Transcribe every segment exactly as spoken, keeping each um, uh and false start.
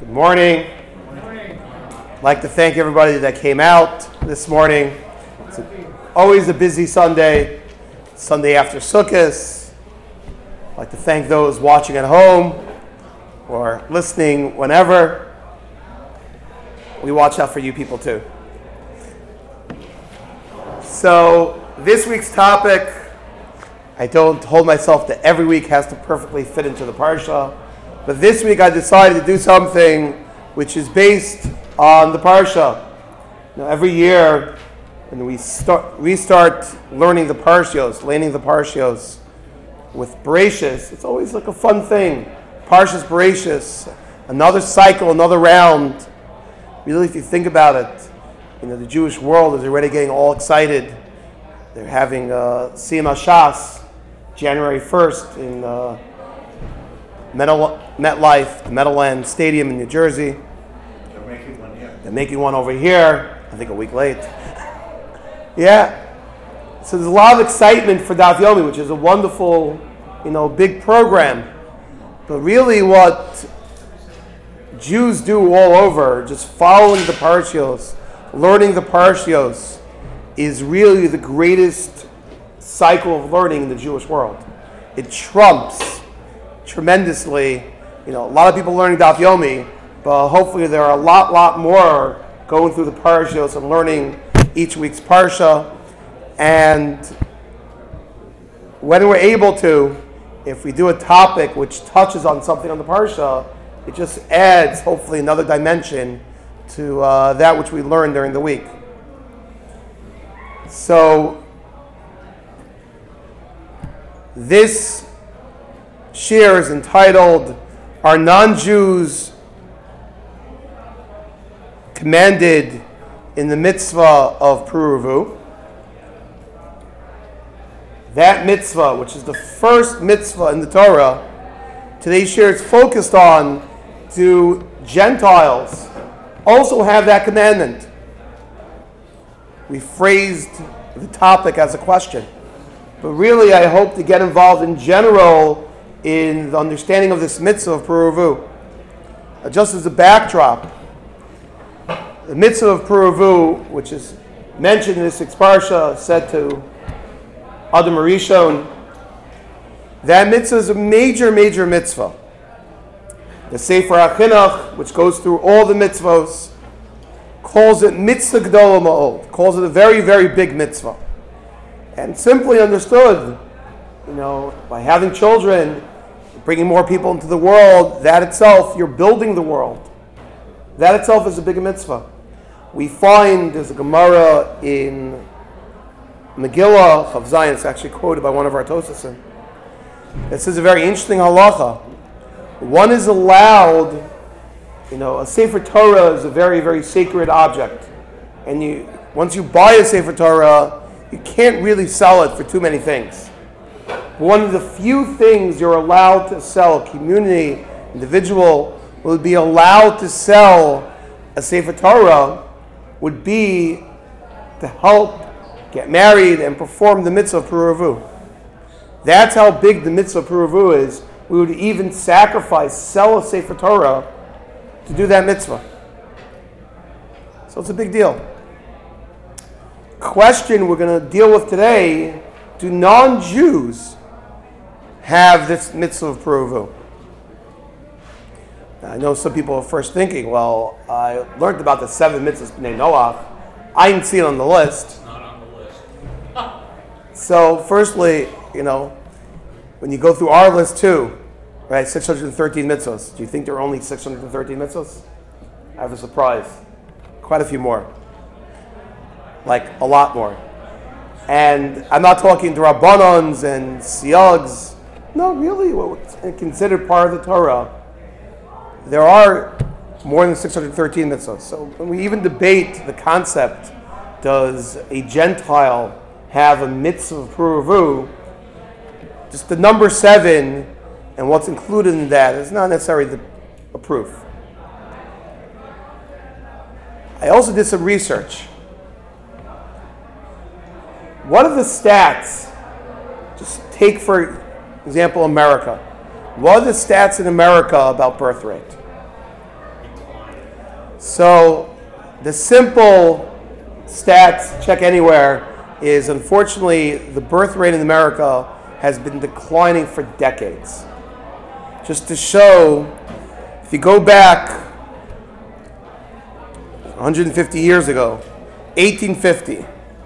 Good morning. Good morning. I'd like to thank everybody that came out this morning. It's a, always a busy Sunday, Sunday after Sukkot. I'd like to thank those watching at home or listening whenever. We watch out for you people too. So this week's topic, I don't hold myself to every week has to perfectly fit into the parsha. But this week I decided to do something which is based on the parsha. Now, every year when we start, we start learning the parshios, learning the parshios with Bereshis, it's always like a fun thing. Parshas Bereshis, another cycle, another round. Really, if you think about it, you know, the Jewish world is already getting all excited. They're having uh, Siyum HaShas, January first in uh, Metal, MetLife, the Meadowlands Stadium in New Jersey. They're making one here. They're making one over here, I think a week late. Yeah. So there's a lot of excitement for Daf Yomi, which is a wonderful, you know, big program. But really what Jews do all over, just following the Parshios, learning the Parshios, is really the greatest cycle of learning in the Jewish world. It trumps tremendously, you know, a lot of people learning Daf Yomi, but hopefully there are a lot, lot more going through the Parshios and learning each week's Parsha. And when we're able to, if we do a topic which touches on something on the Parsha, it just adds, hopefully, another dimension to uh, that which we learned during the week. So, this shir is entitled, Are Non-Jews Commanded in the Mitzvah of Puruvu? That mitzvah, which is the first mitzvah in the Torah, today's shir is focused on, do Gentiles also have that commandment? We phrased the topic as a question. But really, I hope to get involved in general in the understanding of this mitzvah of Puruvu. Uh, just as a backdrop, the mitzvah of Puruvu, which is mentioned in this sixth parsha, said to Adam Rishon, that mitzvah is a major, major mitzvah. The Sefer HaChinuch, which goes through all the mitzvahs, calls it mitzvah gdola ma'od, calls it a very, very big mitzvah. And simply understood, you know, by having children, bringing more people into the world, that itself, you're building the world. That itself is a big mitzvah. We find there's a Gemara in Megillah, Chav Zayin, it's actually quoted by one of our Tosasim. It says a very interesting halacha. One is allowed, you know, a Sefer Torah is a very, very sacred object. And you, once you buy a Sefer Torah, you can't really sell it for too many things. One of the few things you're allowed to sell, a community, individual, would be allowed to sell a Sefer Torah, would be to help get married and perform the mitzvah of Puruvu. That's how big the mitzvah of Puruvu is. We would even sacrifice, sell a Sefer Torah to do that mitzvah. So it's a big deal. Question we're going to deal with today, do non-Jews have this mitzvah of Puruvu? Now, I know some people are first thinking, well, I learned about the seven mitzvahs b'nei Noach. I didn't see it on the list. It's not on the list. So, firstly, you know, when you go through our list too, right, six hundred thirteen mitzvahs, do you think there are only six hundred thirteen mitzvahs? I have a surprise. Quite a few more. Like, a lot more. And I'm not talking D'Rabbanans and Siyags. No, really, what's considered part of the Torah. There are more than six hundred thirteen mitzvahs. So when we even debate the concept, does a Gentile have a mitzvah of Puruvu, just the number seven and what's included in that is not necessarily the, a proof. I also did some research. What are the stats? Just take, for example, America. What are the stats in America about birth rate? So the simple stats, check anywhere, is unfortunately the birth rate in America has been declining for decades. Just to show, if you go back one hundred fifty years ago, eighteen fifty,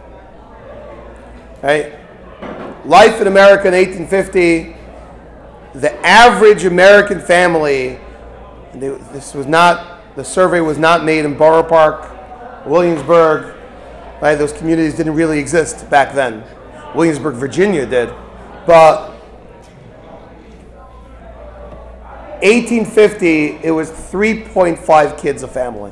right? Life in America in eighteen fifty, the average American family, they, this was not, the survey was not made in Borough Park, Williamsburg, right? Those communities didn't really exist back then. Williamsburg, Virginia did. But eighteen fifty, it was three point five kids a family.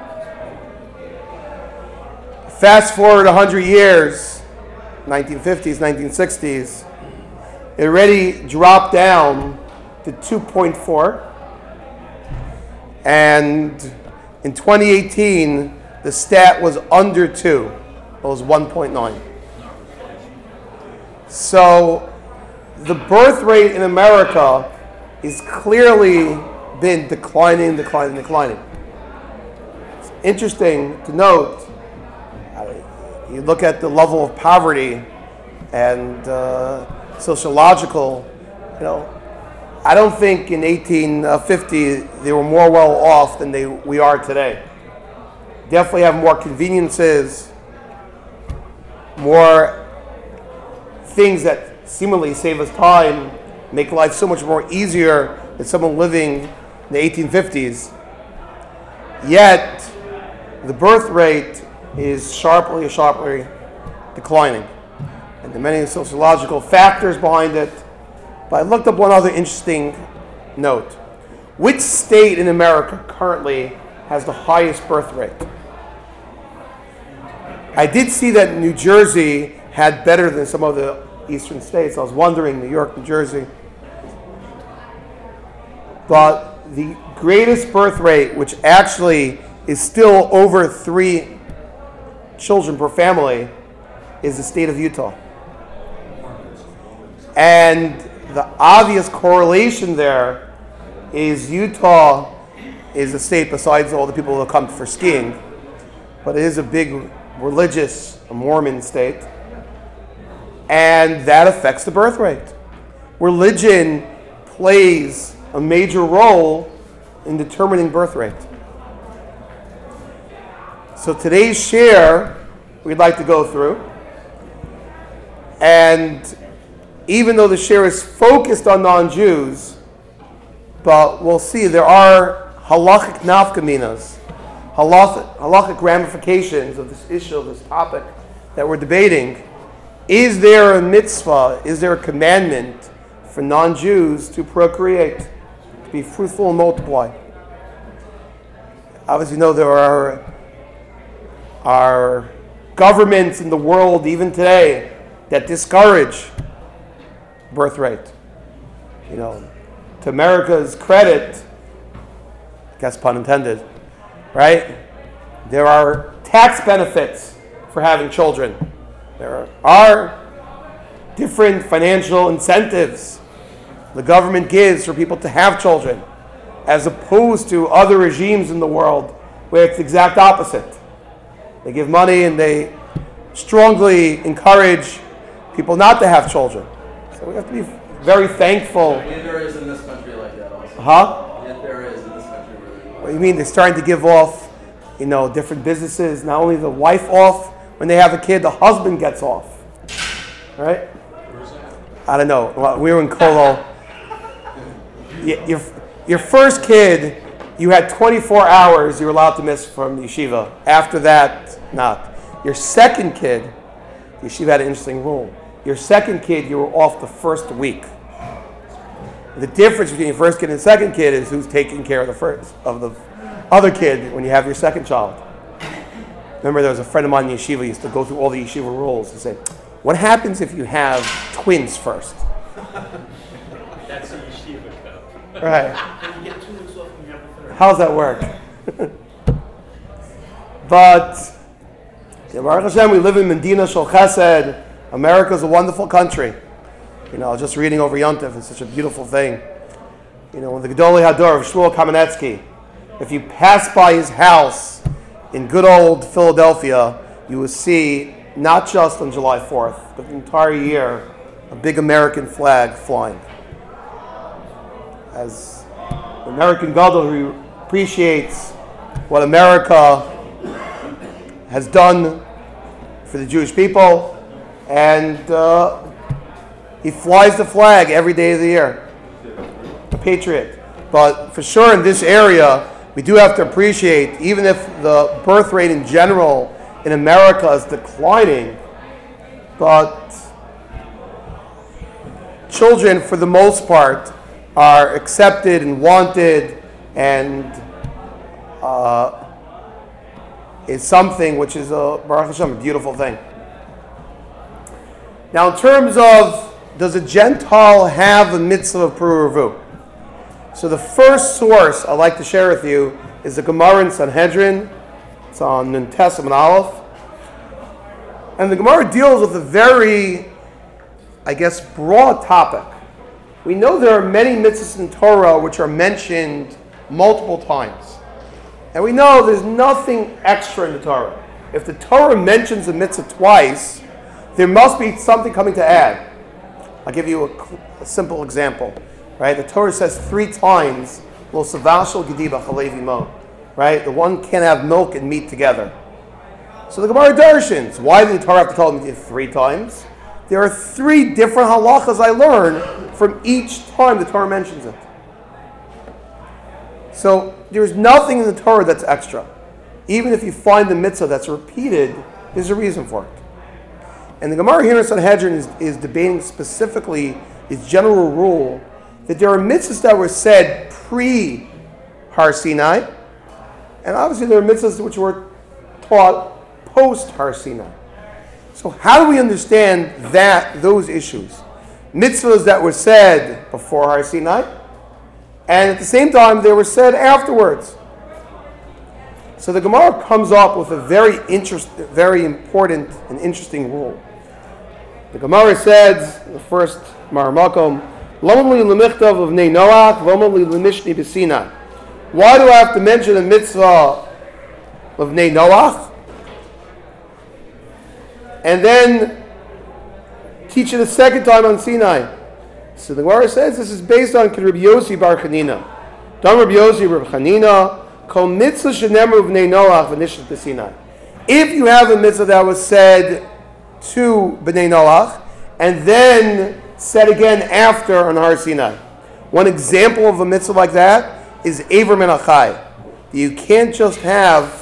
Fast forward one hundred years, nineteen fifties, nineteen sixties, it already dropped down to two point four. And in twenty eighteen, the stat was under two. It was one point nine. So the birth rate in America is clearly been declining, declining, declining. It's interesting to note, you look at the level of poverty and uh, sociological, you know, I don't think in eighteen fifty they were more well off than they we are today. Definitely have more conveniences, more things that seemingly save us time, make life so much more easier than someone living in the eighteen fifties. Yet, the birth rate is sharply, sharply declining. And there are many sociological factors behind it. But I looked up one other interesting note. Which state in America currently has the highest birth rate? I did see that New Jersey had better than some of the eastern states. I was wondering, New York, New Jersey. But the greatest birth rate, which actually is still over three children per family, is the state of Utah. And the obvious correlation there is Utah is a state, besides all the people who come for skiing, but it is a big religious Mormon state. And that affects the birth rate. Religion plays a major role in determining birth rate. So today's share, we'd like to go through. And even though the share is focused on non-Jews, but we'll see there are halachic nafkaminas, halachic, halachic ramifications of this issue, of this topic that we're debating. Is there a mitzvah, is there a commandment for non-Jews to procreate, to be fruitful and multiply? Obviously, you know there are, are governments in the world, even today, that discourage birth rate. You know, to America's credit, I guess pun intended, right? There are tax benefits for having children. There are different financial incentives the government gives for people to have children, as opposed to other regimes in the world where it's the exact opposite. They give money and they strongly encourage people not to have children. So we have to be very thankful. Yet there is in this country like that also. Huh? Yet there is in this country really. What do you mean? They're starting to give off, you know, different businesses, not only the wife off, when they have a kid, the husband gets off. Right? I don't know. Well, we were in Kolo. Your, your first kid, you had twenty-four hours you were allowed to miss from yeshiva. After that, not. Your second kid, yeshiva had an interesting rule. Your second kid, you were off the first week. The difference between your first kid and second kid is who's taking care of the first of the other kid when you have your second child. Remember, there was a friend of mine in yeshiva who used to go through all the yeshiva rules and say, what happens if you have twins first? That's a yeshiva cup. Right. You get two weeks off when you have the third. How's that work? But, Baruch Hashem, we live in Medina Shel Chesed. America's a wonderful country. You know, just reading over Yontif is such a beautiful thing. You know, when the Gedolei Hador of Shmuel Kamenetsky, If you pass by his house in good old Philadelphia, you will see, not just on July fourth, but the entire year, a big American flag flying. As the American Gadol who appreciates what America has done for the Jewish people, and uh, he flies the flag every day of the year. A patriot. But for sure in this area, we do have to appreciate, even if the birth rate in general in America is declining, but children, for the most part, are accepted and wanted, and uh, is something which is a Baruch Hashem, a beautiful thing. Now, in terms of, does a Gentile have a mitzvah of Pru U'Revu? So the first source I'd like to share with you is the Gemara in Sanhedrin. It's on Nun Tes Amud Aleph. And the Gemara deals with a very, I guess, broad topic. We know there are many mitzvahs in Torah which are mentioned multiple times. And we know there's nothing extra in the Torah. If the Torah mentions a mitzvah twice, there must be something coming to add. I'll give you a, a simple example. Right? The Torah says three times, Lo savashal gediba chalev imo. Right? The one can't have milk and meat together. So the Gemara darshans, why did the Torah have to tell them three times? There are three different halachas I learn from each time the Torah mentions it. So there's nothing in the Torah that's extra. Even if you find the mitzvah that's repeated, there's a reason for it. And the Gemara here in Sanhedrin is, is debating specifically its general rule that there are mitzvahs that were said pre-Har Sinai, and obviously there are mitzvahs which were taught post-Har Sinai. So how do we understand that, those issues? Mitzvahs that were said before Har Sinai, and at the same time they were said afterwards. So the Gemara comes up with a very interest, very important and interesting rule. The Gemara says, the first Mar Makom, why do I have to mention the mitzvah of Bnei Noach? And then teach it a second time on Sinai. So the Gemara says this is based on Rabbi Yossi Bar Chanina. Dam Rabbi Yossi Bar Chanina, Kol mitzvah shenemru Bnei Noach v'nishlat b'Sinai. If you have a mitzvah that was said to Bnei Noach, and then said again after on Har Sinai. One example of a mitzvah like that is Eiver Min HaChai. You can't just have,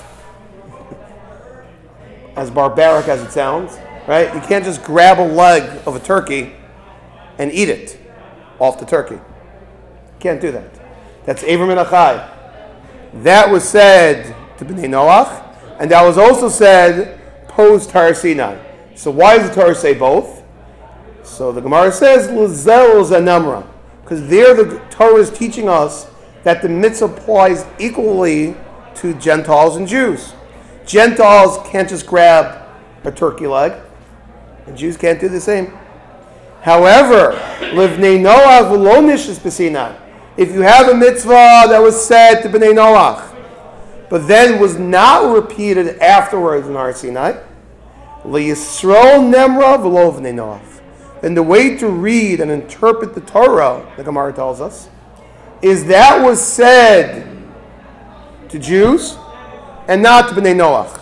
as barbaric as it sounds, right? You can't just grab a leg of a turkey and eat it off the turkey. You can't do that. That's Eiver Min HaChai. That was said to Bnei Noach, and that was also said post Har Sinai. So why does the Torah say both? So the Gemara says, L'zel zanamra, because there the Torah is teaching us that the mitzvah applies equally to Gentiles and Jews. Gentiles can't just grab a turkey leg, and Jews can't do the same. However, Livnei Noach v'lo nishlas b'Sinai. If you have a mitzvah that was said to Bnei Noach, but then was not repeated afterwards in Har Sinai, L'Yisrael nemra v'lo Bnei Noach. Then the way to read and interpret the Torah, the Gemara tells us, is that was said to Jews and not to Bnei Noach.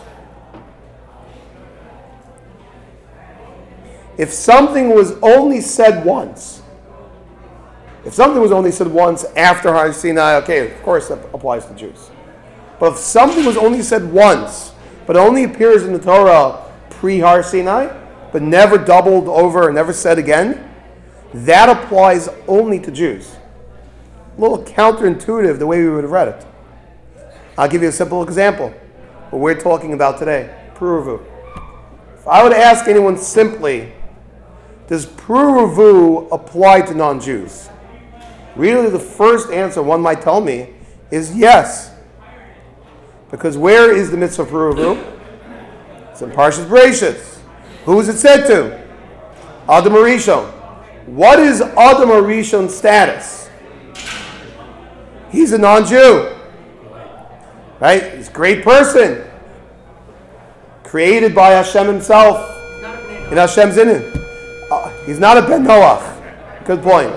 If something was only said once, if something was only said once after Har Sinai, okay, of course that applies to Jews. But if something was only said once, but only appears in the Torah pre-Har Sinai, but never doubled over and never said again, that applies only to Jews. A little counterintuitive the way we would have read it. I'll give you a simple example. What we're talking about today, Pru U'Revu. If I would ask anyone simply, does Pru U'Revu apply to non-Jews? Really the first answer one might tell me is yes. Because where is the mitzvah of Pru U'Revu? It's in Parshas Bereishis. Who is it said to? Adam HaRishon. What is Adam HaRishon's status? He's a non-Jew. Right? He's a great person. Created by Hashem himself. In Hashem's in him. Uh, he's not a Ben Noach. Good point.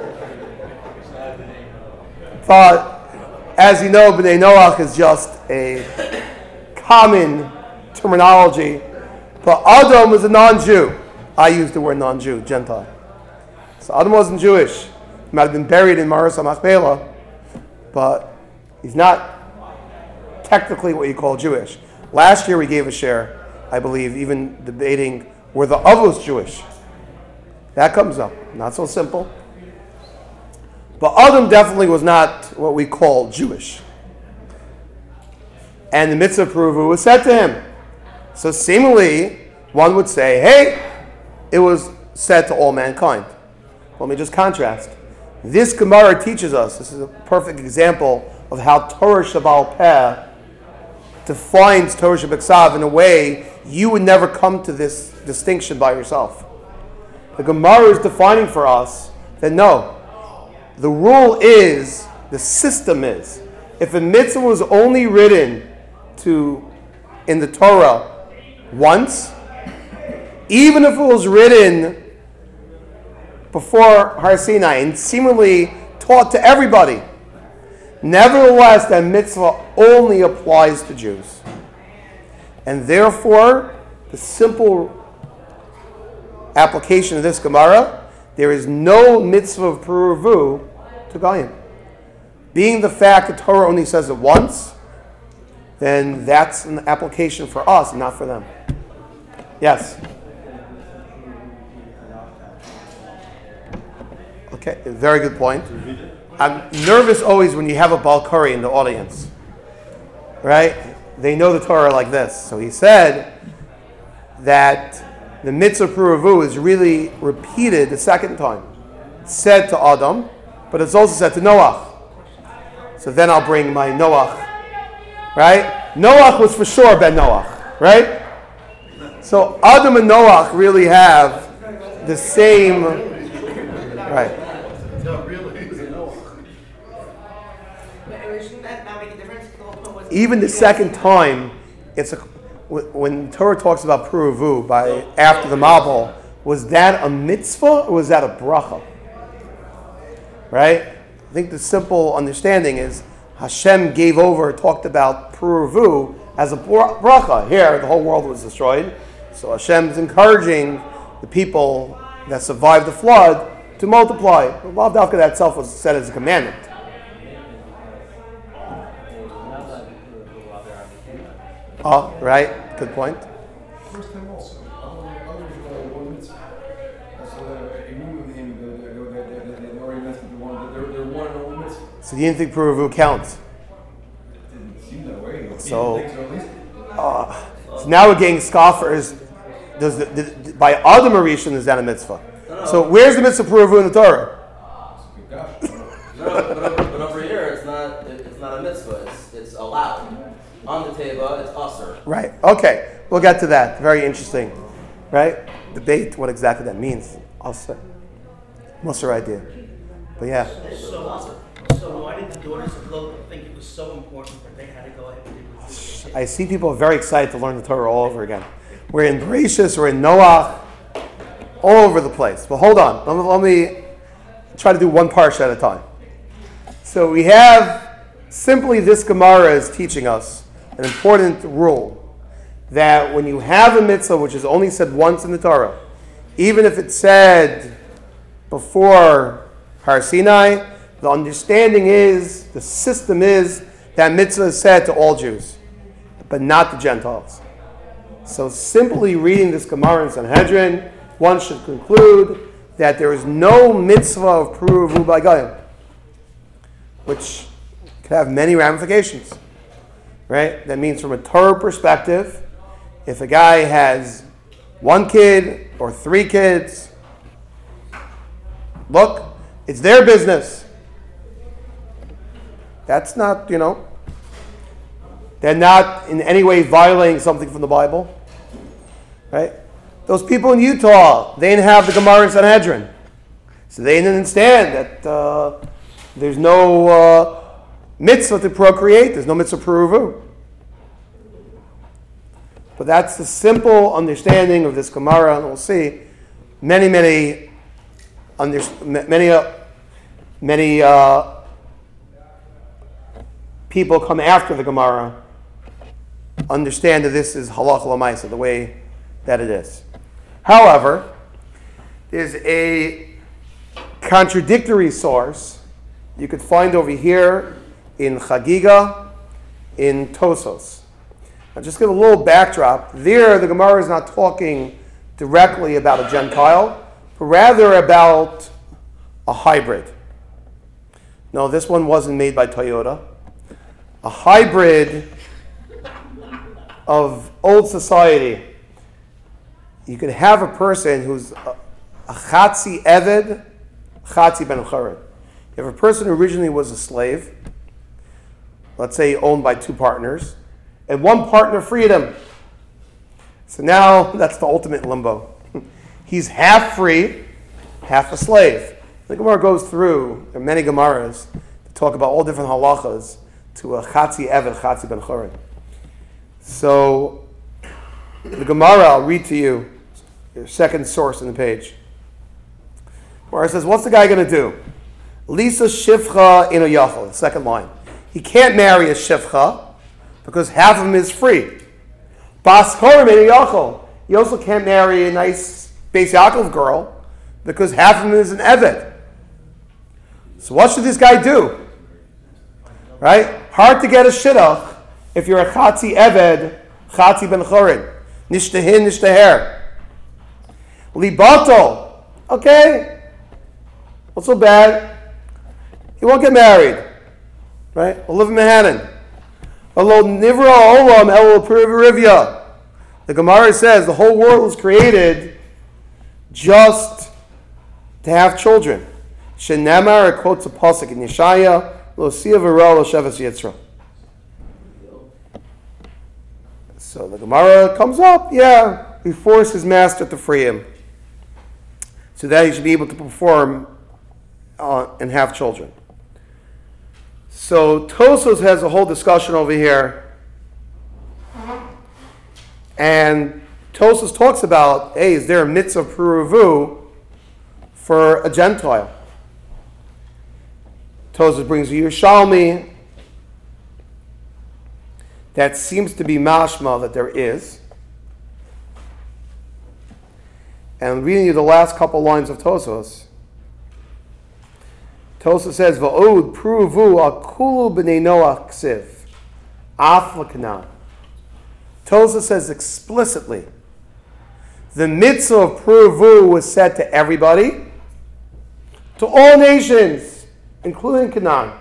But as you know, B'nai Noach is just a common terminology. But Adam was a non-Jew. I use the word non-Jew, Gentile. So Adam wasn't Jewish. He might have been buried in Maras HaMachpelah, but he's not technically what you call Jewish. Last year we gave a share, I believe, even debating were the Avos Jewish. That comes up. Not so simple. But Adam definitely was not what we call Jewish. And the mitzvah Puruvu was said to him. So seemingly, one would say, hey, it was said to all mankind. Let me just contrast. This Gemara teaches us, this is a perfect example of how Torah Shabbal Peh defines Torah Shabbat in a way you would never come to this distinction by yourself. The Gemara is defining for us that no, the rule is, the system is, if a mitzvah was only written to in the Torah once, even if it was written before Har Sinai and seemingly taught to everybody, nevertheless, that mitzvah only applies to Jews. And therefore, the simple application of this Gemara, there is no mitzvah of Puruvu to Goyim. Being the fact that Torah only says it once, then that's an application for us, not for them. Yes? Okay, very good point. I'm nervous always when you have a Balkari in the audience. Right? They know the Torah like this. So he said that the mitzvah Puruvu is really repeated the second time. It's said to Adam, but it's also said to Noach. So then I'll bring my Noach. Right? Noach was for sure Ben Noach. Right? So Adam and Noach really have the same... Right. Even the second time, it's a, when Torah talks about Puruvu by after the Mabul, was that a mitzvah or was that a bracha? Right? I think the simple understanding is Hashem gave over, talked about Puruvu as a bracha. Here, the whole world was destroyed. So Hashem is encouraging the people that survived the flood to multiply. Lav Dafka that itself was said as a commandment. Oh, right. Good point. First time also. Others one mitzvah. That's a remove of him. They already messed with the one. They're they're one and one mitzvah. So you didn't think Puruvu counts? It didn't seem that way. So, Think so at least. uh, so now we're getting scoffers. Does the, the, by Adam Arishan is that a mitzvah? So where's the mitzvah Puruvu in the Torah? No, but, over, but over here, it's not. It, it's not a mitzvah. It's it's allowed. On the table, it's usher. Right. Okay. We'll get to that. Very interesting. Right? Debate what exactly that means. I'll say. Musser idea. But yeah. So, so why did the daughters of Lot think it was so important that they had to go ahead and do it? I see people very excited to learn the Torah all over again. We're in Bereshis, we're in Noach, all over the place. But hold on. Let me, let me try to do one parsha at a time. So we have simply this Gemara is teaching us an important rule that when you have a mitzvah which is only said once in the Torah, even if it's said before Har Sinai, the understanding is, the system is, that mitzvah is said to all Jews, but not the Gentiles. So simply reading this Gemara in Sanhedrin, one should conclude that there is no mitzvah of Puruvu by Goyim, which could have many ramifications. Right? That means from a Torah perspective, if a guy has one kid or three kids, look, it's their business. That's not, you know, they're not in any way violating something from the Bible. Right? Those people in Utah, they didn't have the Gemara in Sanhedrin. So they didn't understand that uh, there's no uh, mitzvah to procreate. There's no mitzvah pruvu. But that's the simple understanding of this Gemara, and we'll see many, many, under, many, uh, many uh, people come after the Gemara understand that this is halacha l'maisa, the way that it is. However, there's a contradictory source you could find over here in Chagiga, in Tosos. Now just give a little backdrop. There, the Gemara is not talking directly about a Gentile, but rather about a hybrid. No, this one wasn't made by Toyota. A hybrid of old society. You could have a person who's a, a Chatzi Eved, Chatzi Ben Chored. You have a person who originally was a slave, let's say owned by two partners, and one partner freed him. So now that's the ultimate limbo. He's half free, half a slave. The Gemara goes through, there are many Gemaras to talk about all different halachas to a Chatzi Eved, Chatzi Ben Chored. So the Gemara, I'll read to you, your second source on the page. Where it says, what's the guy going to do? Lisa Shifcha in a Yachal, the second line. He can't marry a Shifcha because half of him is free. Bas Chorim in a Yachal. He also can't marry a nice Beis Yaakov girl because half of him is an Eved. So what should this guy do? Right? Hard to get a Shidduch if you're a Chatzi Eved, Chatzi Ben Chorin. Nishtahin, Nishtaher. Libato. Okay. Not so bad. He won't get married. Right? We'll live in Manhattan. Although Nivra Olam El Rivya. The Gemara says the whole world was created just to have children. Shenemar, it quotes a pasuk in Yeshaya, Lo Sia V'Ra Lo Shevas Yitzra. So the Gemara comes up, yeah, he forced his master to free him, so that he should be able to perform uh, and have children. So Tosos has a whole discussion over here, and Tosos talks about, hey, is there a mitzvah pruvu for a Gentile? Tosos brings a Yerushalmi that seems to be mashma that there is. And I'm reading you the last couple lines of Tosos. Tosos says, Va'od pruvu akulu b'nei Noach ksiv, af l'kanan. Tosos says explicitly, the mitzvah of pruvu was said to everybody, to all nations, including Canaan.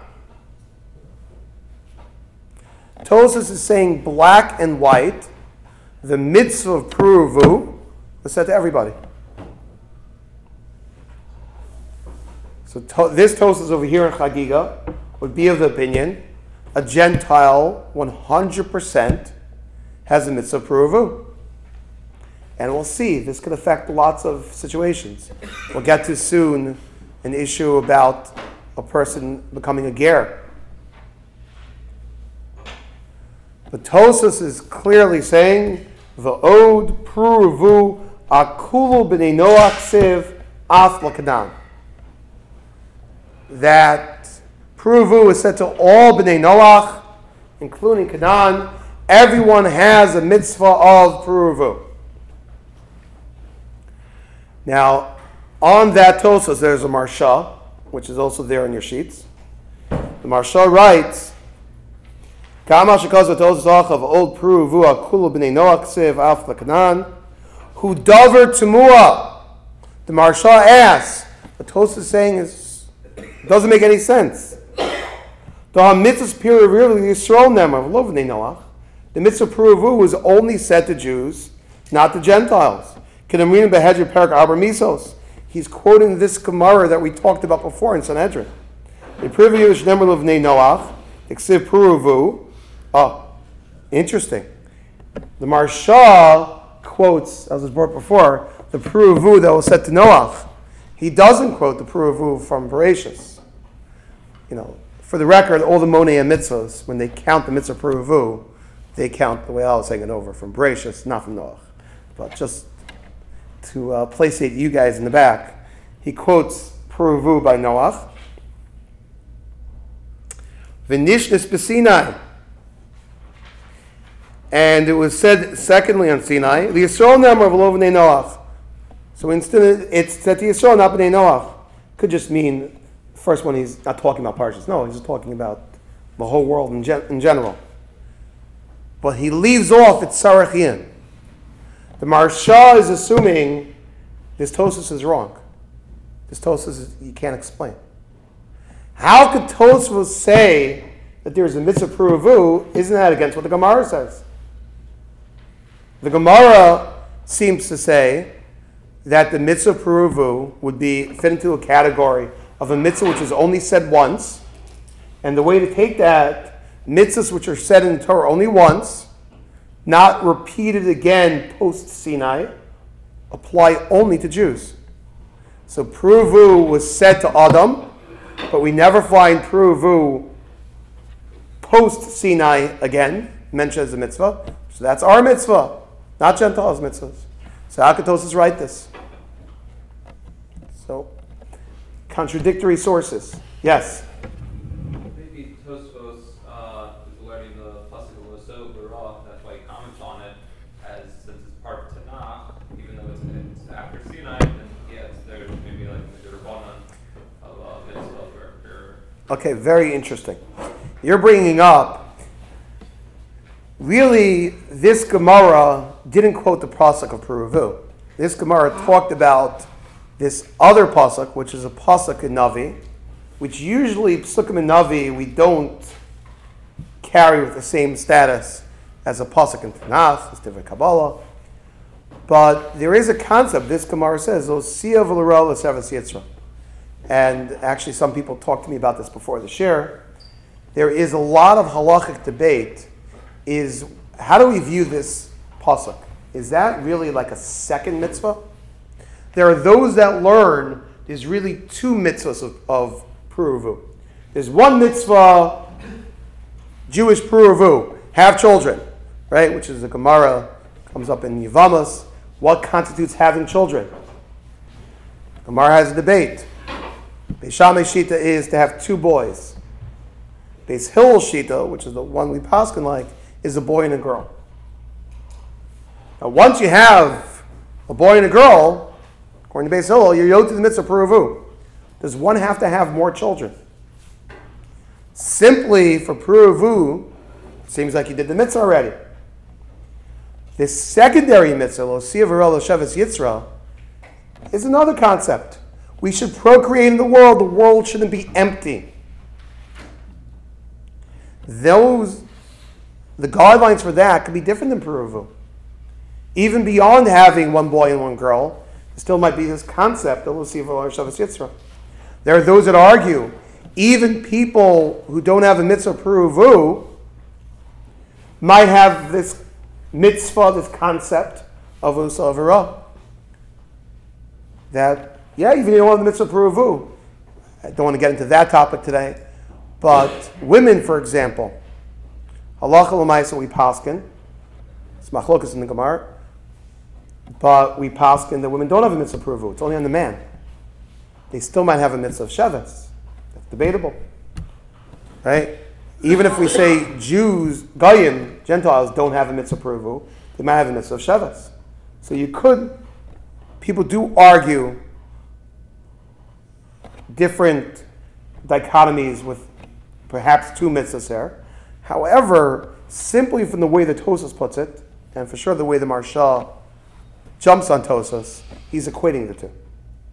Tosos is saying black and white, the mitzvah of pruvu was said to everybody. So to, this Tosos over here in Chagiga would be of the opinion a Gentile one hundred percent has a mitzvah pruvu. And we'll see, this could affect lots of situations. We'll get to soon an issue about a person becoming a ger. But Tosos is clearly saying, Va'od pruvu akulu b'nei Noach siv af l'kanan. That pruvu is said to all b'nei Noach, including Canaan. Everyone has a mitzvah of pruvu. Now, on that Tosos, there's a Marsha, which is also there in your sheets. The Marsha writes, Kama shekaz v'tosos achav old pruvu akulu b'nei Noach siv af l'kanan, hu davar temua. The Marsha asks, what Tosos is saying is, doesn't make any sense. The mitzvah pruvu Yisrael nemar v'lo b'nei Noach. The mitzvah pruvu was only said to Jews, not to Gentiles. Kedamrin behedra perak arba misos. He's quoting this Gemara that we talked about before in Sanhedrin. The pruvu is nemar l'bnei Noach, eksiv pruvu. Oh, interesting. The Marsha quotes, as was brought before, the pruvu that was said to Noach. He doesn't quote the pruvu from Bereshis. You know, For the record, all the Monei mitzvahs, when they count the mitzvah Peruvu, they count the way I was saying it over, from Bereshis, not from Noach. But just to uh, placate you guys in the back, he quotes Peruvu by Noach. V'nishnis b'Sinai. And it was said secondly on Sinai, the Yisrael number of Lo B'nei Noach. So instead it's said to Yisrael, not B'nei Noach. Could just mean, the first one he's not talking about Parshas. No, he's just talking about the whole world in, gen- in general. But he leaves off at Sarachim. The Maharsha is assuming this Tosfos is wrong. This Tosfos is, you can't explain. How could Tosfos say that there is a mitzvah Peruvu? Isn't that against what the Gemara says? The Gemara seems to say that the mitzvah Peruvu would be fit into a category of a mitzvah which is only said once, and the way to take that, mitzvahs which are said in the Torah only once, not repeated again post-Sinai, apply only to Jews. So Peruvu was said to Adam, but we never find Peruvu post-Sinai again, mentioned as a mitzvah. So that's our mitzvah, not Gentiles' mitzvahs. So how could Tosfos write this? So, contradictory sources. Yes? Maybe Tosfos uh, is learning the pasuk of Oso Barah, that's why he comments on it, as since it's part of Tanakh, even though it's, it's after Sinai, then yes, there's maybe like the Rabbanan of uh, mitzvah or, or Okay, very interesting. You're bringing up, really, this Gemara didn't quote the pasuk of Peruvu. This Gemara talked about this other pasuk, which is a pasuk in Navi, which usually psukim in Navi we don't carry with the same status as a pasuk in Tanakh, as Divrei Kabbalah. But there is a concept. This Gemara says, "Osiya v'l'ra l'sevas Yitzra," and actually, some people talked to me about this before the share. There is a lot of halachic debate. Is how do we view this pasuk? Is that really like a second mitzvah? There are those that learn there's really two mitzvahs of, of Peruvu. There's one mitzvah, Jewish Peruvu, have children, right? Which is the Gemara, comes up in Yevamos. What constitutes having children? Gemara has a debate. Beis Shammai Shita is to have two boys. Beis Hillel Shita, which is the one we paskin like, is a boy and a girl. Now, once you have a boy and a girl, according to Beis Hillel, you're yod to the mitzvah Peruvu. Does one have to have more children? Simply for Peruvu, it seems like you did the mitzvah already. The secondary mitzvah, Lo Sia V'Ra L'Shavas Yitzra, is another concept. We should procreate in the world. The world shouldn't be empty. Those, the guidelines for that could be different than Peruvu. Even beyond having one boy and one girl, there still might be this concept of Lo Sia V'Ra L'Shavas Yitzra. There are those that argue, even people who don't have a mitzvah Peruvu might have this mitzvah, this concept of Usa Avera. That, yeah, even if you don't have the mitzvah Peruvu. I don't want to get into that topic today. But women, for example, halacha l'maisa we paskin. It's machlokas in the Gemara. But we paskin that women don't have a mitzvah Peruvu. It's only on the man. They still might have a mitzvah of Sheves. That's debatable. Right? Even if we say Jews, Goyim, Gentiles, don't have a mitzvah Peruvu, they might have a mitzvah of Sheves. So you could, people do argue different dichotomies with perhaps two mitzvahs there. However, simply from the way that Tosfos puts it, and for sure the way the Maharsha jumps on Tosfos, he's equating the two.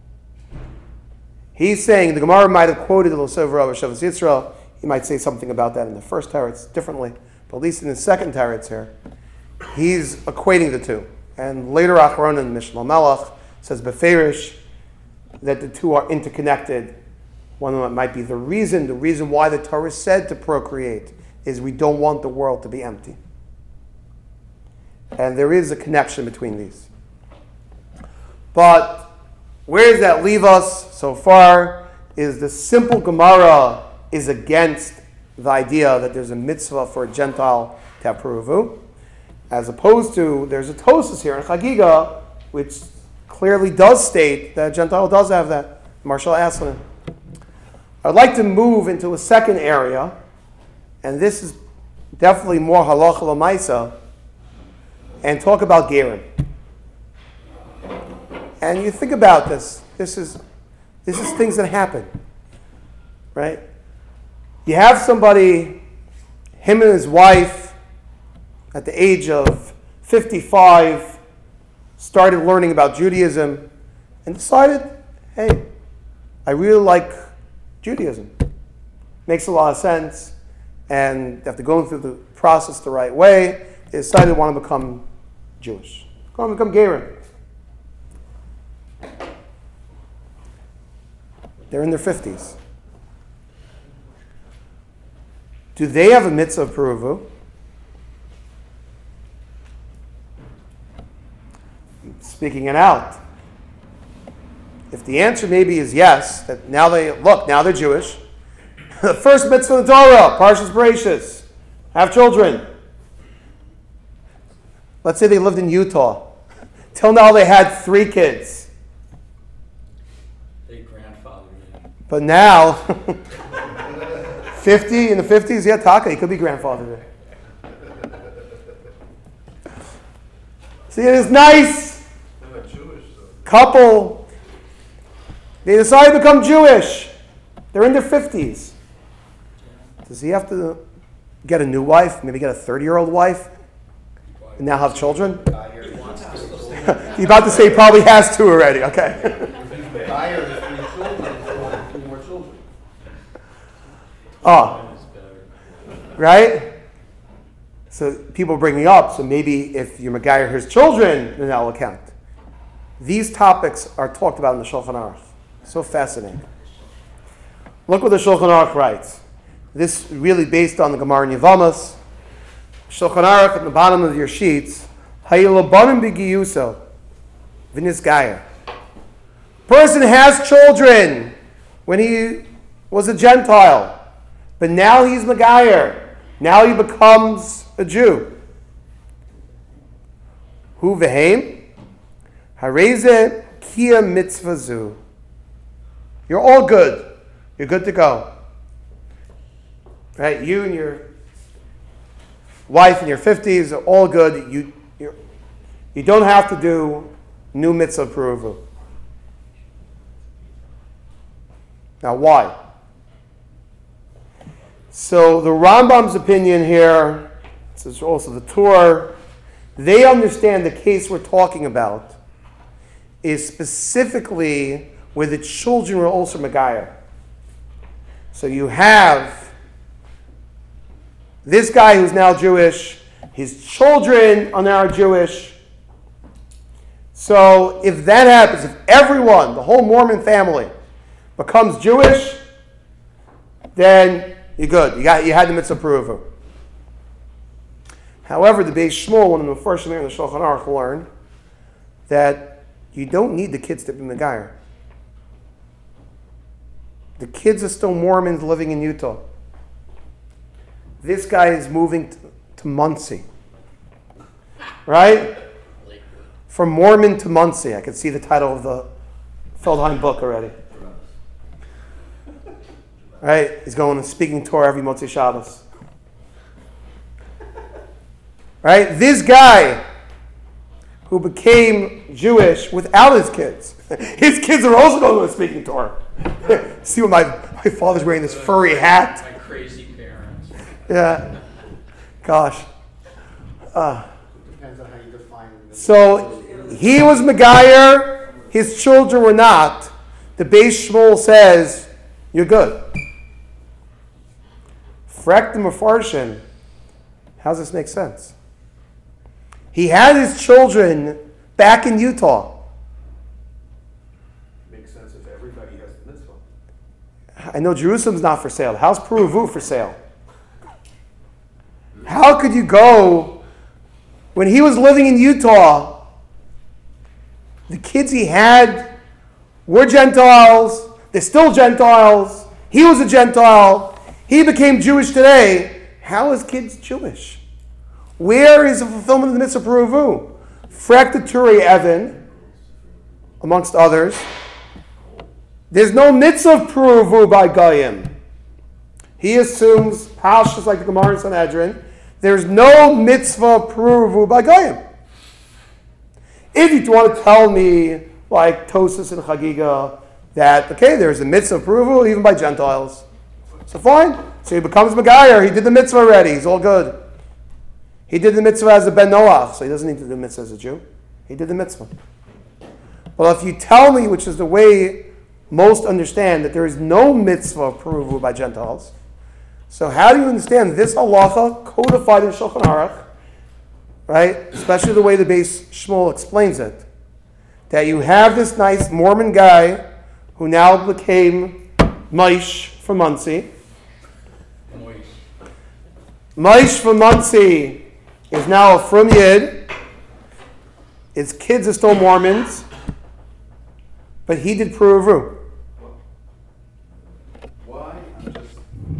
He's saying the Gemara might have quoted the Lo Sia V'Ra L'Shavas Yitzra. He might say something about that in the first teretz differently, but at least in the second teretz here, he's equating the two. And later Acharon in Mishnah Melech says Beferish that the two are interconnected. One of them might be the reason, the reason why the Torah said to procreate is we don't want the world to be empty. And there is a connection between these. But where does that leave us so far is the simple Gemara is against the idea that there's a mitzvah for a Gentile to have Peruvu, as opposed to there's a Tosis here in Chagiga, which clearly does state that a Gentile does have that. Marshall Aslin. I'd like to move into a second area, and this is definitely more halacha l'maisa, and talk about gerim. And you think about this. This is this is things that happen, right? You have somebody, him and his wife, at the age of fifty-five, started learning about Judaism, and decided, hey, I really like Judaism. Makes a lot of sense. And after going through the process the right way, they decided they want to become Jewish. They want to become Gerim. They're in their fifties. Do they have a mitzvah of Peruvu? Speaking it out. If the answer maybe is yes, that now they, look, now they're Jewish. The first mitzvah in the Torah, Parshas Bereishis, have children. Let's say they lived in Utah. Till now they had three kids. They grandfathered in. But now, fifty, in the fifties, yeah, Taka, he could be grandfathered in. See, it is nice. They're not Jewish, though. Couple, they decide to become Jewish. They're in their fifties. Does he have to get a new wife? Maybe get a thirty-year-old wife? And now have children? You're about to say he probably has two already. Okay. Buyer has three children, so two more children. Oh. Right? So people bring me up. So maybe if your Megayer has children, then that will count. These topics are talked about in the Shulchan Aruch. So fascinating. Look what the Shulchan Aruch writes. This really based on the Gemara in Yevamos. Shulchan Aruch at the bottom of your sheets. Hayilabanim b'giyuso v'nis gayer. Person has children when he was a Gentile, but now he's Megayer. Now he becomes a Jew. Hu v'heim hareze kia mitzvah zu. You're all good. You're good to go. Right? You and your wife in your fifties are all good. You you're, you don't have to do new mitzvah peruvu. Now, why? So the Rambam's opinion here, this is also the Torah, they understand the case we're talking about is specifically where the children were also Megayer. So you have this guy who's now Jewish, his children are now Jewish. So if that happens, if everyone, the whole Mormon family, becomes Jewish, then you're good. You got you had the mitzvah peruvu. However, the Beis Shmuel, one of the first in the Shulchan Aruch, learned that you don't need the kids to be Megayer. The kids are still Mormons living in Utah. This guy is moving to, to Muncie. Right? From Mormon to Muncie. I can see the title of the Feldheim book already. Right? He's going and speaking Torah every Motzei Shabbos. Right? This guy who became Jewish without his kids. His kids are also going and speaking Torah. See what my, my father's wearing this furry hat. My crazy parents. Yeah. Gosh. Uh, Depends on how you define it. so he was Megayer, his children were not. The Beis Shmuel says, you're good. Frek the Mefarshin, how does this make sense? He had his children back in Utah. Makes sense if everybody has the mitzvah. I know Jerusalem's not for sale. How's Peruvu for sale? How could you go, when he was living in Utah, the kids he had were Gentiles, they're still Gentiles, he was a Gentile, He became Jewish today. How is kids Jewish? Where is the fulfillment of the mitzvah peruvu? Fraktaturi Evan, amongst others. There's no mitzvah peruvu by Goyim. He assumes, Pashas like the Gemara in Sanhedrin, there's no mitzvah peruvu by Goyim. If you want to tell me, like Tosas and Chagiga, that, okay, there's a mitzvah peruvu even by Gentiles. So fine. So he becomes Megayer. He did the mitzvah already. He's all good. He did the mitzvah as a Ben Noach, so he doesn't need to do the mitzvah as a Jew. He did the mitzvah. Well, if you tell me, which is the way most understand, that there is no mitzvah peruvu by Gentiles, so how do you understand this halacha codified in Shulchan Aruch, right? Especially the way the Beis Shmuel explains it, that you have this nice Mormon guy who now became Maish from Muncie. Maish from Muncie is now a Frum Yid. His kids are still Mormons, but he did Peruvu. Why? I'm just,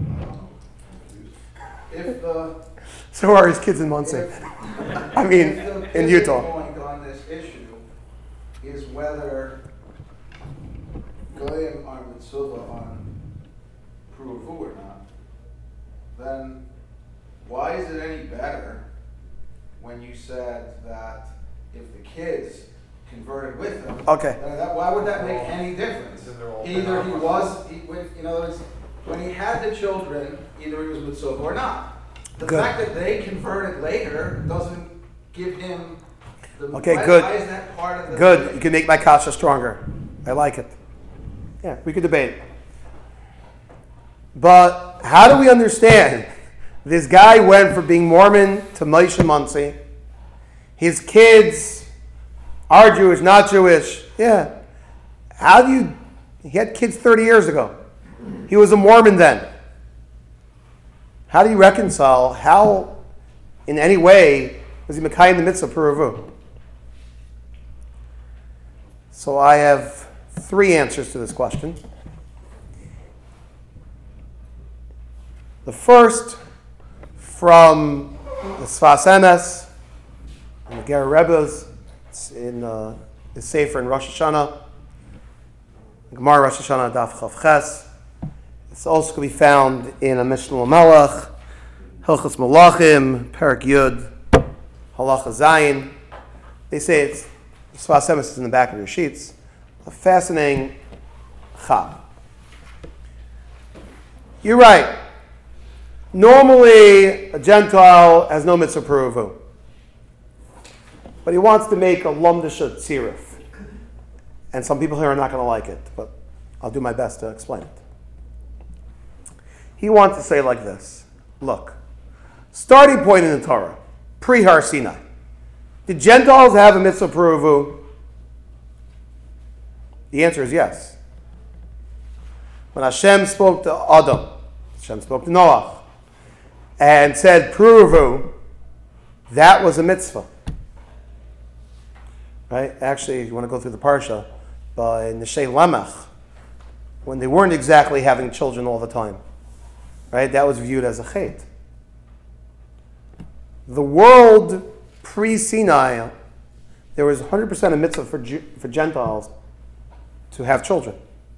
if the, So are his kids in Muncie. if, I mean, if the in pivot Utah. point on this issue is whether Goyim are mitzvah on Peruvu or not, then why is it any better when you said that if the kids converted with him? Okay. then that, why would that make any difference? Either he was, he, when, in other words, when he had the children, either he was mitzvah or not. The Good. fact that they converted later doesn't give him the. Okay, why, good. Why is that part of the? Good. You can make my kasha stronger. I like it. Yeah, we could debate. But how do we understand? This guy went from being Mormon to Moshe Muncie. His kids are Jewish, not Jewish. Yeah. How do you... He had kids thirty years ago. He was a Mormon then. How do you reconcile? How, in any way, was he Mekayim the mitzvah peruvu? So I have three answers to this question. The first, from the Sfas Emes, and the Ger Rebbe's, it's in uh, the Sefer in Rosh Hashanah, Gemara Rosh Hashanah Daf Chav Ches. It's also can be found in a Mishnah Melech, Hilchos Malachim, Perak Yud, Halacha Zayin. They say it's Sfas Emes is in the back of your sheets. A fascinating chap. You're right. Normally, a Gentile has no mitzvah peruvu. But he wants to make a lumdisha tzirif. And some people here are not going to like it, but I'll do my best to explain it. He wants to say like this. Look, starting point in the Torah, pre-Har Sinai. Did Gentiles have a mitzvah peruvu? The answer is yes. When Hashem spoke to Adam, Hashem spoke to Noah, and said peruvu, that was a mitzvah. Right? Actually, if you want to go through the parsha, by Neshei Lamech, when they weren't exactly having children all the time, right? That was viewed as a chait. The world pre-Sinai, there was one hundred percent a mitzvah for, for Gentiles to have children.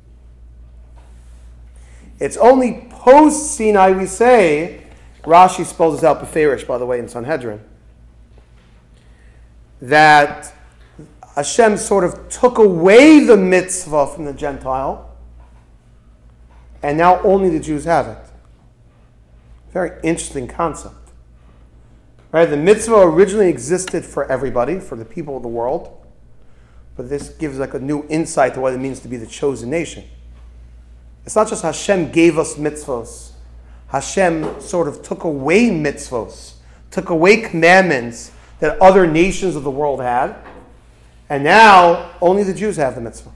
It's only post-Sinai we say, Rashi spells this out beferish, by the way, in Sanhedrin, that Hashem sort of took away the mitzvah from the Gentile, and now only the Jews have it. Very interesting concept. Right? The mitzvah originally existed for everybody, for the people of the world, but this gives like a new insight to what it means to be the chosen nation. It's not just Hashem gave us mitzvahs. Hashem sort of took away mitzvahs, took away commandments that other nations of the world had, and now only the Jews have the mitzvah.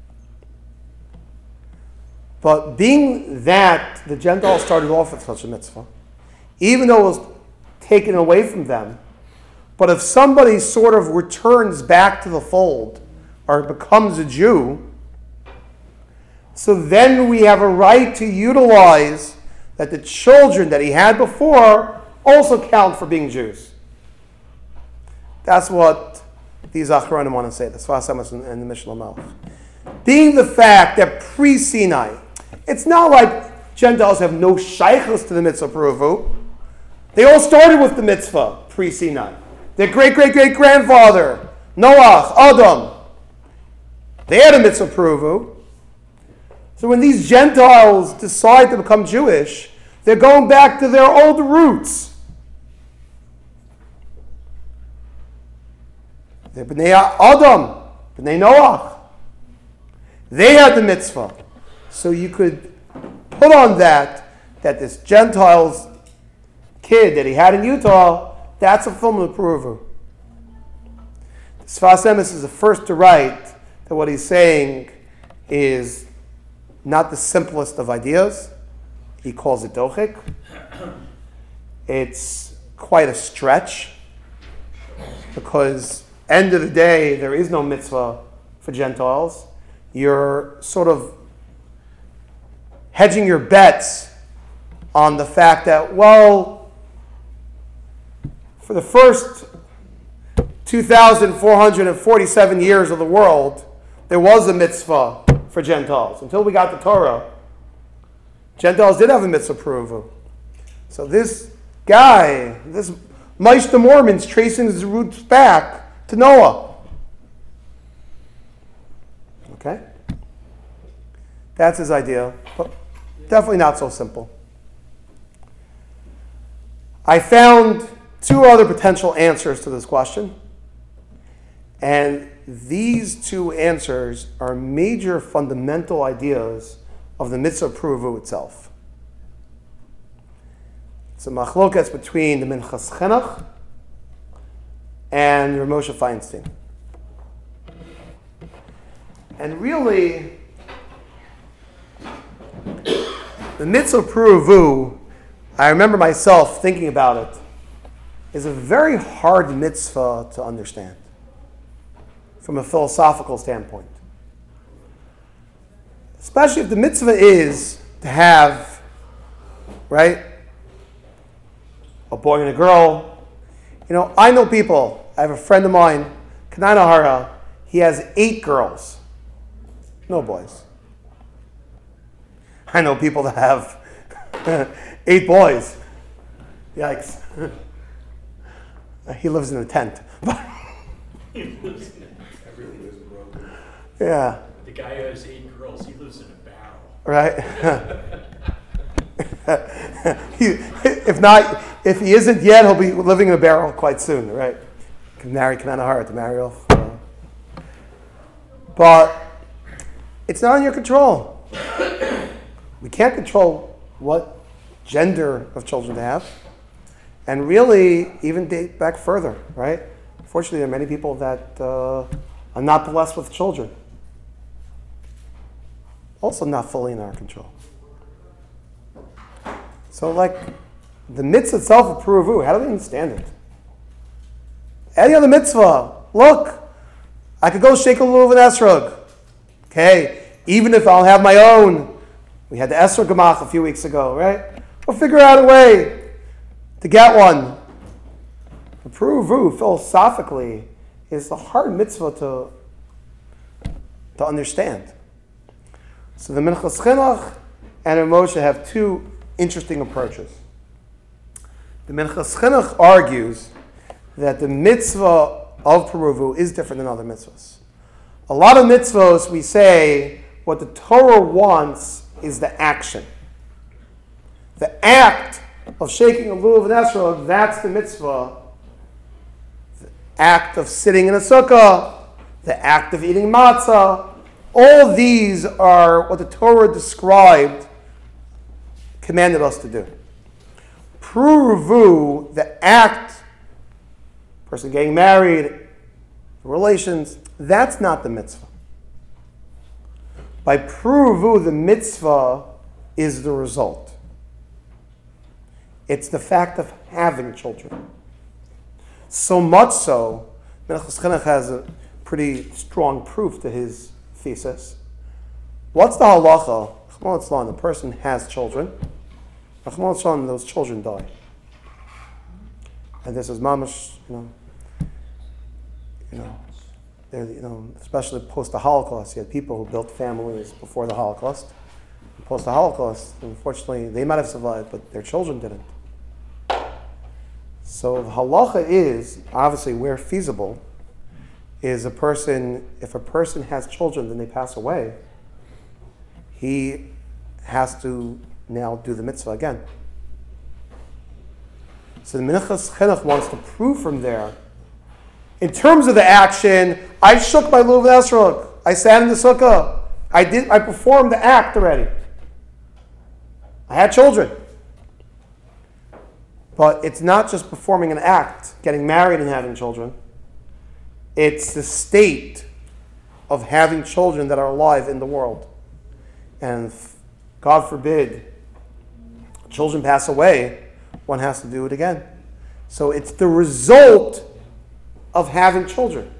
But being that the Gentiles started off with such a mitzvah, even though it was taken away from them, but if somebody sort of returns back to the fold or becomes a Jew, so then we have a right to utilize that the children that he had before also count for being Jews. That's what these Achronim want to say, the Sfas Emes and the Mishnah Melech. Being the fact that pre-Sinai, it's not like Gentiles have no shaykhs to the mitzvah Peruvu. They all started with the mitzvah pre-Sinai. Their great-great-great-grandfather, Noach, Adam, they had a mitzvah Peruvu. So when these Gentiles decide to become Jewish, they're going back to their old roots. They're Bnei Adam, Bnei Noach. They had the mitzvah. So you could put on that, that this Gentiles kid that he had in Utah, that's a film of the Peruvu. Sfas Emes is the first to write that what he's saying is not the simplest of ideas. He calls it dochik. It's quite a stretch because end of the day, there is no mitzvah for Gentiles. You're sort of hedging your bets on the fact that, well, for the first two thousand four hundred forty-seven years of the world, there was a mitzvah for Gentiles. Until we got the Torah, Gentiles did have a mitzvah Peruvu. So this guy, this Meish the Mormon's tracing his roots back to Noah. Okay? That's his idea, but definitely not so simple. I found two other potential answers to this question, and these two answers are major fundamental ideas of the mitzvah Peruvu itself. It's a machlokas between the Minchas Chinuch and Rav Moshe Feinstein. And really, the mitzvah Peruvu, I remember myself thinking about it, is a very hard mitzvah to understand from a philosophical standpoint. Especially if the mitzvah is to have, right, a boy and a girl. You know, I know people, I have a friend of mine, Kanan Ahara, he has eight girls, no boys. I know people that have eight boys. Yikes. He lives in a tent. He lives in a Yeah. The guy who has eight girls, he lives in a barrel. Right? he, if not, if he isn't yet, he'll be living in a barrel quite soon, right? Can marry Kanan Ahara to marry off. Uh, but it's not in your control. We can't control what gender of children to have. And really, even date back further, right? Fortunately, there are many people that uh, are not blessed with children. Also not fully in our control. So like, the mitzvah itself of Peruvu, how do we understand it? Any other mitzvah, look, I could go shake a lulav and esrog. Okay, even if I'll have my own. We had the esrog gemach a few weeks ago, right? We'll figure out a way to get one. The Peruvu, philosophically, is a hard mitzvah to, to understand. So the Minchas Chinuch and Rav Moshe have two interesting approaches. The Minchas Chinuch argues that the mitzvah of Peruvu is different than other mitzvahs. A lot of mitzvahs, we say, what the Torah wants is the action. The act of shaking a lulav and esrog, that's the mitzvah. The act of sitting in a sukkah, the act of eating matzah, all these are what the Torah described, commanded us to do. Peruvu, the act, person getting married, relations, that's not the mitzvah. By Peruvu, the mitzvah is the result. It's the fact of having children. So much so, Minchas Chinuch has a pretty strong proof to his thesis. What's the halacha? The person has children. Rahman Shalom, those children die. And this is mamash, you know, you know, they're, you know, especially post the Holocaust, you had people who built families before the Holocaust. Post the Holocaust, unfortunately, they might have survived, but their children didn't. So the halacha is, obviously where feasible, is a person, if a person has children, then they pass away, he has to now do the mitzvah again. So the Minchas Chinuch wants to prove from there, in terms of the action, I shook my lulav esrog, I sat in the sukkah, I did, I performed the act already. I had children. But it's not just performing an act, getting married and having children. It's the state of having children that are alive in the world. And God forbid, children pass away, one has to do it again. So it's the result of having children.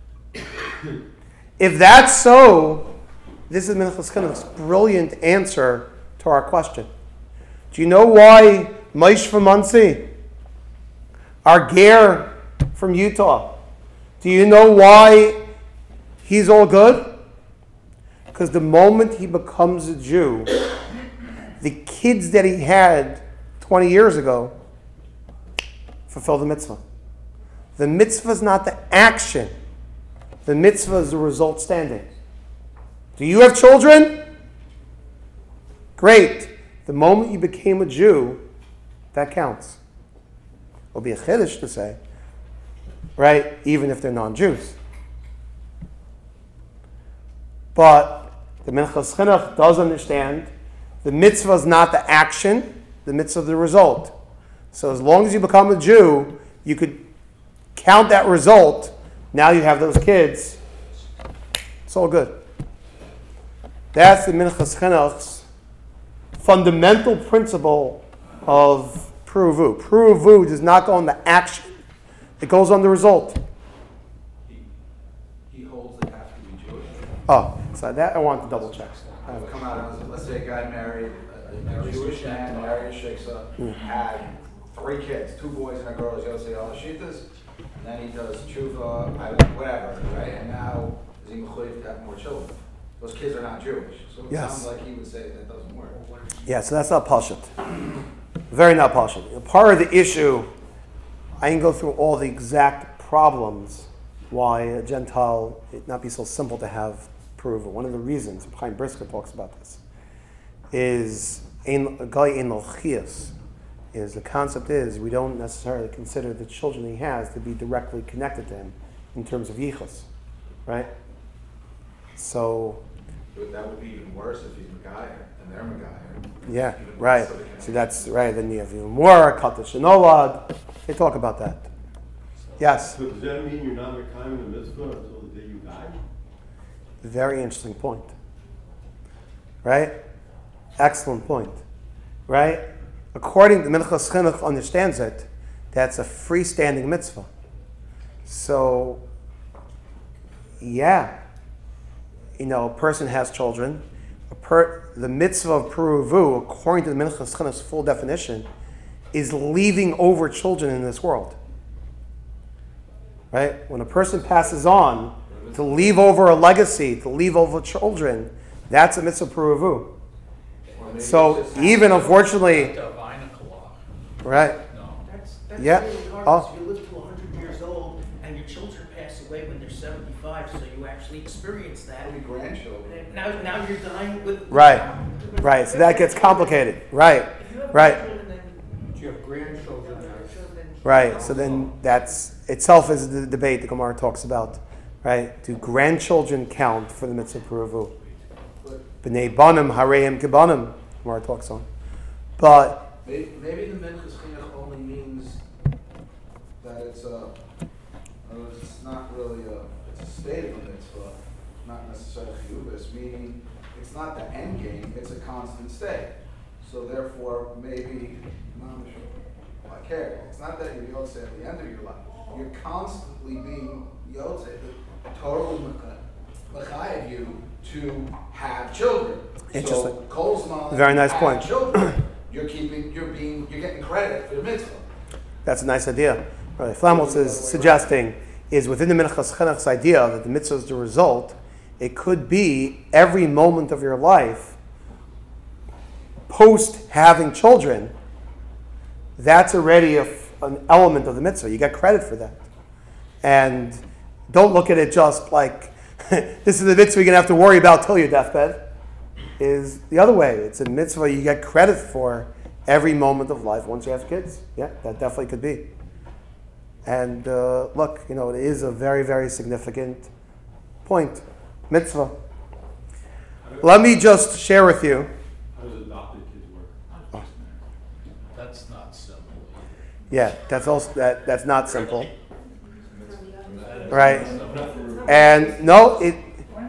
If that's so, this is Minchas Chinuch's brilliant answer to our question. Do you know why Maish from Muncie, our Ger from Utah, do you know why he's all good? Because the moment he becomes a Jew, the kids that he had twenty years ago fulfill the mitzvah. The mitzvah is not the action. The mitzvah is the result standing. Do you have children? Great. The moment you became a Jew, that counts. It'll be a chiddush to say, right? Even if they're non-Jews. But the Minchas Chinuch does understand the mitzvah is not the action, the mitzvah is the result. So as long as you become a Jew, you could count that result. Now you have those kids. It's all good. That's the Minchas Chinuch's fundamental principle of Pruvu. Pruvu does not go on the action. It goes on the result. He, he holds they have to be Jewish. Oh, so that I want to double check. I've come out as, let's say a guy married, a, a Jewish man married a Sheikha, had three kids, two boys and a girl, he's going to say all the Shitas, and then he does tshuva, I don't know, whatever, right? And now is he mechuyev to have more children? Those kids are not Jewish. So it Yes. sounds like he would say that doesn't work. Yeah, so that's not pashut. Very not pashut. Part of the issue, I can go through all the exact problems why a Gentile, it not be so simple to have proven. One of the reasons, Chaim Brisker talks about this, is ein guy in lochias. Is the concept is we don't necessarily consider the children he has to be directly connected to him in terms of yichus, right? So, But that would be even worse if he's Megayer and they're Megayer. yeah, Even right. worse, so they can't- See, that's right. Then you have even more kata shenolad. They talk about that. Yes, So does that mean you're not Mekayim the mitzvah until the day you die? very interesting point. Right? Excellent point. Right? According to Minchas Chinuch understands it, that's a freestanding mitzvah. So, yeah, you know, a person has children. A per, the mitzvah of Puruvu, according to the Minchas Chinuch's full definition, is leaving over children in this world. Right? When a person passes on, to leave over a legacy, to leave over children, that's a mitzvah Puruvu. Or maybe So it's just- even unfortunately, Divine Kalah. right? No. That's, that's Yeah. really hard, Oh. because you live to one hundred years old, and your children pass away when they're seventy-five, so you actually experience that. That'll be grandchildren. And now, now you're dying with... Right. Right. So that gets complicated. Right. If you have Right. children, then Do you have grandchildren now? children- Right. So then that's itself is the debate the Gemara talks about. Right? Do grandchildren count for the mitzvah Puruvu? B'nei banim hareim kebanim. Gemara talks on. But Maybe, maybe the Minchas Chinuch only means that it's a, in other words, it's not really a, it's a state of a mitzvah, not necessarily chiyuvus, meaning it's not the end game, it's a constant state. So therefore, maybe, not sure, I care. It's not that you're Yotze at the end of your life. You're constantly being Yotze, totally mechayev you to have children. Interesting. So Kol Zman Very nice have point. Children, you're keeping, you're being, you're getting credit for the mitzvah. That's a nice idea. Right. Flamels is suggesting is within the Minchas Chinuch's idea that the mitzvah is the result. It could be every moment of your life post having children. That's already a, an element of the mitzvah. You get credit for that. And don't look at it just like this is the mitzvah you're going to have to worry about till your deathbed. Is the other way. It's a mitzvah you get credit for every moment of life once you have kids. Yeah, that definitely could be. And uh, look, you know, it is a very, very significant point. Mitzvah. Let me just share with you. How does adopted kids work? That's not simple. Yeah, that's also that, that's not simple. Right? And no, it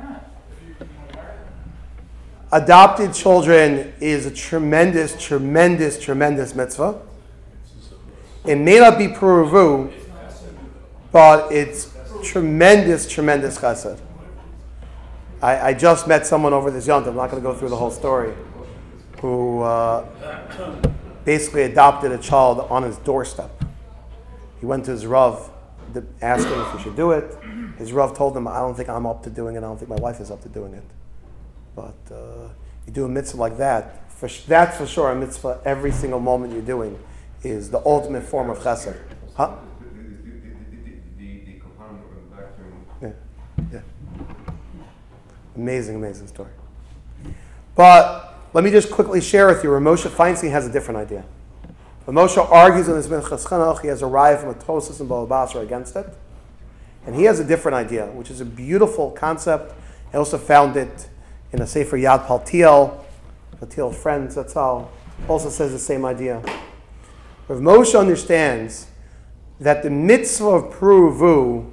adopted children is a tremendous, tremendous, tremendous mitzvah. It may not be pruvu, but it's tremendous, tremendous chesed. I, I just met someone over this yontif, I'm not going to go through the whole story, who uh, basically adopted a child on his doorstep. He went to his Rav, asking if he should do it. His Rav told him, I don't think I'm up to doing it, I don't think my wife is up to doing it. But uh, you do a mitzvah like that, for sh- that's for sure a mitzvah every single moment you're doing is the ultimate form of chesed. Huh? The, the, the, the, the component of the bathroom. Yeah, yeah. Amazing, amazing story. But let me just quickly share with you where Moshe Feinstein has a different idea. When Moshe argues in this Minchas Chinuch, he has a raya from a Tosas and Baba Basra against it. And he has a different idea, which is a beautiful concept. I also found it in a Sefer Yad Paltiel, Paltiel Friends, that's all. Also says the same idea. Rav Moshe understands that the mitzvah of Pruvu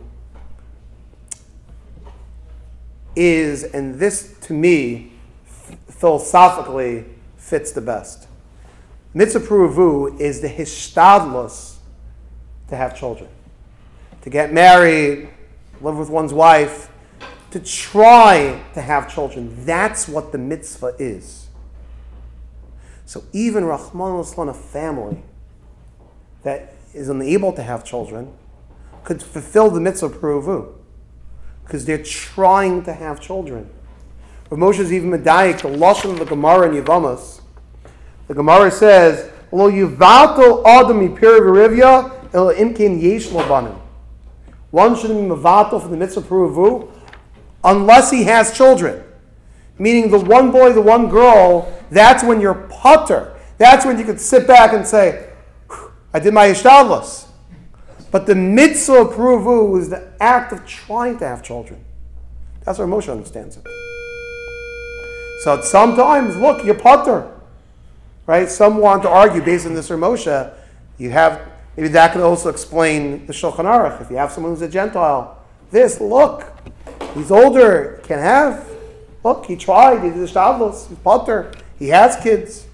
is, and this to me philosophically fits the best. Mitzvah Pruvu is the hishtadlus to have children, to get married, live with one's wife, to try to have children. That's what the mitzvah is. So even Rahman al-Islam, a family that is unable to have children, could fulfill the mitzvah Pruvu, because they're trying to have children. Rav Moshe is even medayik, the lashon of the Gemara in Yevamos. The Gemara says, "Lo yivato adam mipir v'rivya el imkin yesh lo banim." One shouldn't be mevato for the mitzvah Pruvu unless he has children. Meaning the one boy, the one girl, that's when you're putter. That's when you could sit back and say, I did my ishtadlus. But the mitzvah of Pruvu is the act of trying to have children. That's where Moshe understands it. So sometimes, look, you're putter. Right? Some want to argue based on this or Moshe. You have, maybe that could also explain the Shulchan Aruch. If you have someone who's a Gentile, this, look, he's older, can't have. Look, he tried, he did the ishtadlus, he's putter, he has kids.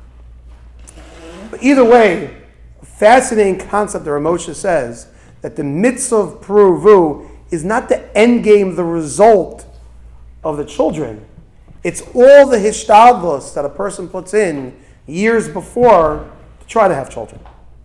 But either way, fascinating concept that Rav Moshe says that the mitzvah of Pruvu is not the end game, the result of the children. It's all the hishtadlus that a person puts in years before to try to have children.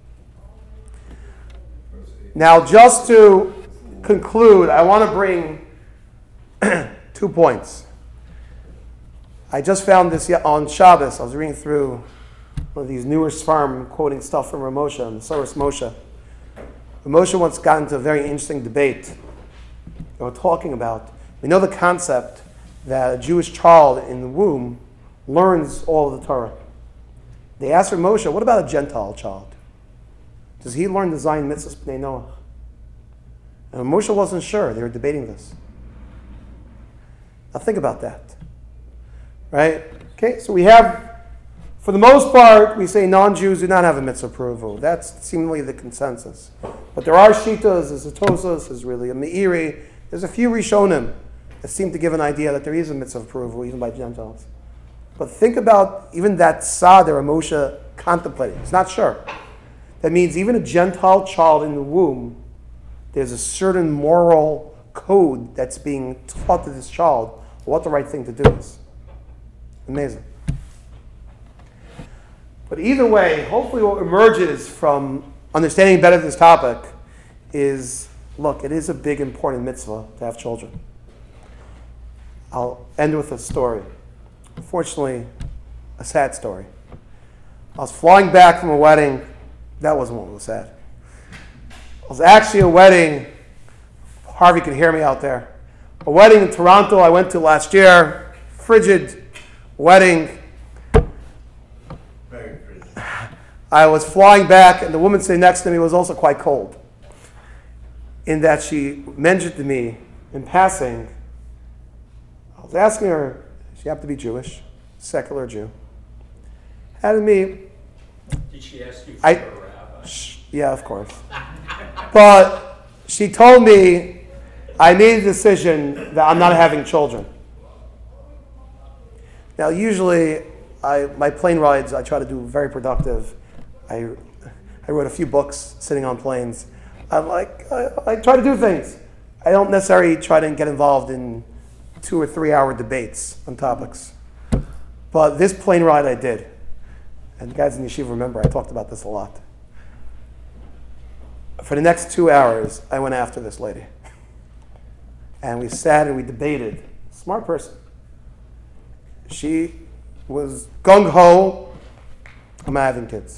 Now, just to conclude, I want to bring two points. I just found this on Shabbos. I was reading through one of these newer Sfarim, quoting stuff from Rav Moshe and Soros Moshe. Rav Moshe once got into a very interesting debate. They were talking about, we know the concept that a Jewish child in the womb learns all of the Torah. They asked Rav Moshe, what about a Gentile child? Does he learn the Zayin Mitzvahs B'nai Noach? And Rav Moshe wasn't sure. They were debating this. Now think about that. Right? Okay, so we have, for the most part, we say non-Jews do not have a mitzvah Pruvu. That's seemingly the consensus. But there are Shitas, there's a Tosas, there's really a Meiri. There's a few Rishonim that seem to give an idea that there is a mitzvah Pruvu, even by Gentiles. But think about even that Sa that Moshe contemplated. He's not sure. That means even a Gentile child in the womb, there's a certain moral code that's being taught to this child what the right thing to do is. Amazing. But either way, hopefully what emerges from understanding better this topic is, look, it is a big, important mitzvah to have children. I'll end with a story. Unfortunately, a sad story. I was flying back from a wedding. That wasn't what was sad. It was actually a wedding. Harvey can hear me out there. A wedding in Toronto I went to last year. Frigid wedding. Very pretty. I was flying back, and the woman sitting next to me was also quite cold, in that she mentioned to me in passing, I was asking her, she happened to be Jewish, secular Jew, had to me, Did she ask you for I, a rabbi? sh- yeah, of course. But she told me I made a decision that I'm not having children. Now, usually, I, my plane rides, I try to do very productive. I, I wrote a few books sitting on planes. I'm like, I, I try to do things. I don't necessarily try to get involved in two or three hour debates on topics. But this plane ride I did. And you guys in Yeshiva remember, I talked about this a lot. For the next two hours, I went after this lady. And we sat and we debated. Smart person. She was gung-ho, I'm not having kids.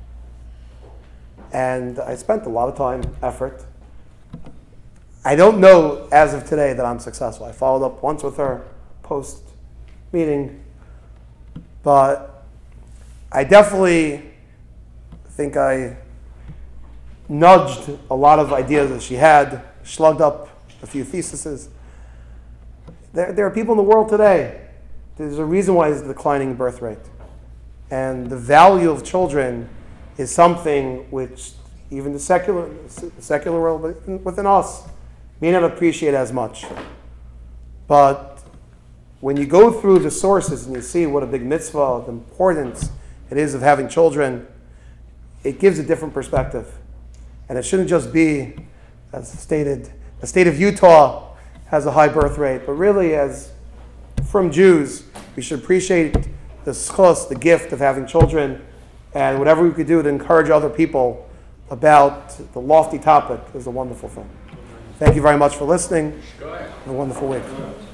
And I spent a lot of time, effort. I don't know as of today that I'm successful. I followed up once with her post-meeting. But I definitely think I nudged a lot of ideas that she had, slugged up a few theses. There, there are people in the world today. There's a reason why there's a declining birth rate. And the value of children is something which even the secular, the secular world within us may not appreciate as much. But when you go through the sources and you see what a big mitzvah, the importance it is of having children, it gives a different perspective. And it shouldn't just be, as stated, the state of Utah has a high birth rate, but really as from Jews, we should appreciate the schus, the gift of having children, and whatever we could do to encourage other people about the lofty topic is a wonderful thing. Thank you very much for listening. Have a wonderful week.